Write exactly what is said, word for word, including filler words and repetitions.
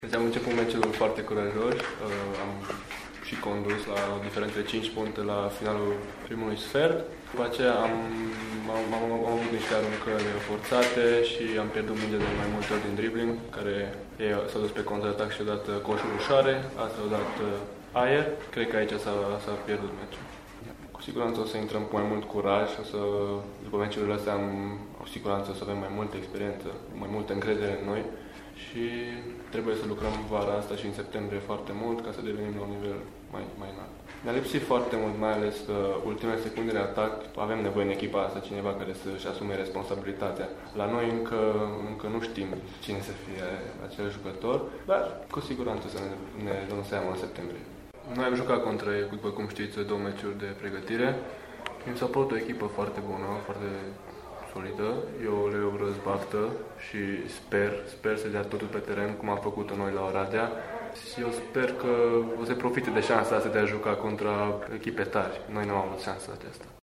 Deci am început meciul foarte curajos, am și condus la o diferență de cinci puncte la finalul primului sfert. După aceea am, am, am, am avut niște aruncări forțate și am pierdut minge de mai multe ori din dribbling, care ei s-au dus pe contraatac și au dat coșuri ușoare, asta au dat aer. Cred că aici s-a, s-a pierdut meciul. Cu siguranță o să intrăm cu mai mult curaj, o să, după meciurile astea am cu siguranță o să avem mai multă experiență, mai multă încredere în noi. Și trebuie să lucrăm vara asta și în septembrie foarte mult ca să devenim la un nivel mai, mai înalt. Mi-a lipsit foarte mult, mai ales că ultimele secunde de atac avem nevoie în echipa asta, cineva care să-și asume responsabilitatea. La noi încă, încă nu știm cine să fie acel jucător, dar cu siguranță să ne, ne dăm seama în septembrie. Noi am jucat contra ei, după cum știți, două meciuri de pregătire. Mi s-a părut o echipă foarte bună, foarte solidă. Eu le urez baftă și sper, sper să dea totul pe teren, cum am făcut-o noi la Oradea. Și eu sper că o să profite de șansa asta de a juca contra echipe tari. Noi nu am avut șansa aceasta.